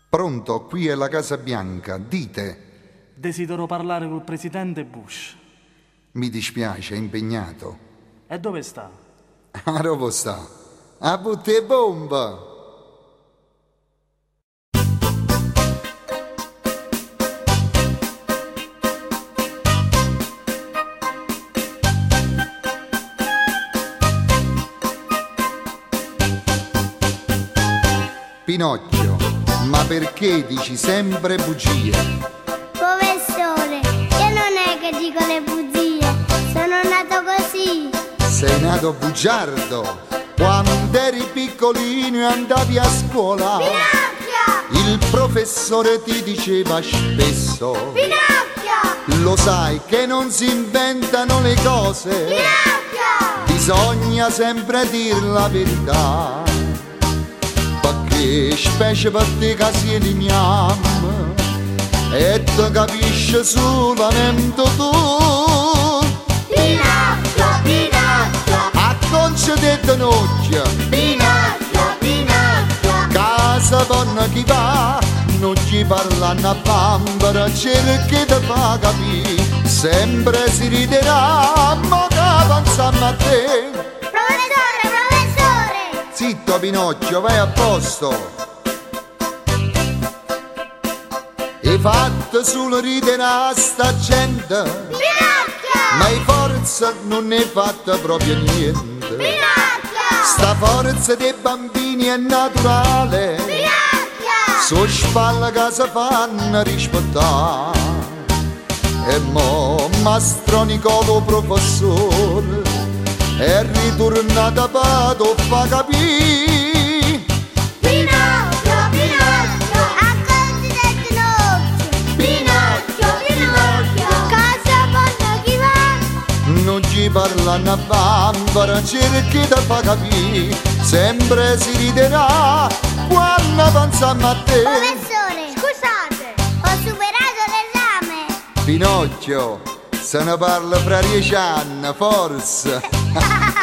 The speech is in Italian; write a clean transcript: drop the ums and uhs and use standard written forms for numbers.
Pronto, qui è la Casa Bianca, dite. Desidero parlare col presidente Bush. Mi dispiace, è impegnato. E dove sta? A dove sta? A butte bomba! Pinocchio, ma perché dici sempre bugie? Professore, io non è che dico le bugie, sono nato così. Sei nato bugiardo, quando eri piccolino e andavi a scuola. Pinocchio! Il professore ti diceva spesso: Pinocchio! lo sai che non si inventano le cose, Pinocchio! bisogna sempre dir la verità. Perché specie per te che siedi mia e te capisci solamente tu. Pinocchio! Pinocchio! A concedete nocchia, Pinocchio! Pinocchio! casa donna chi va, non ci parlano a bambera, cerchi di fa capire, sempre si riderà, ma che avanziamo a te. Professore! Professore! Zitto Pinocchio, vai a posto. Hai fatto solo ridere a sta gente, Pinocchio! ma in forza non ne hai fatta proprio niente. Pinocchio! Sta forza dei bambini è naturale, Pinocchio! su spalla che si fanno rispettare. E mo Mastro Nicolo professore è ritornato a Pato, fa capire. Pinocchio! Pinocchio! Accontati nocchio! Pinocchio! Pinocchio! Cosa fanno chi va? Non ci parlano a bambera, cerchi di fa capire, sempre si riderà quando avanziamo a te. Professore, scusate, ho superato l'esame. Pinocchio, se ne parla fra 10 anni, forse.